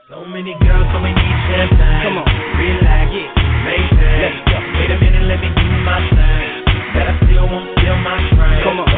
So many girls, so we need champagne. Come on. Relax, Yeah. maintain. Let's go. Wait a minute, let me do my thing. That I still won't feel my strain. Come on.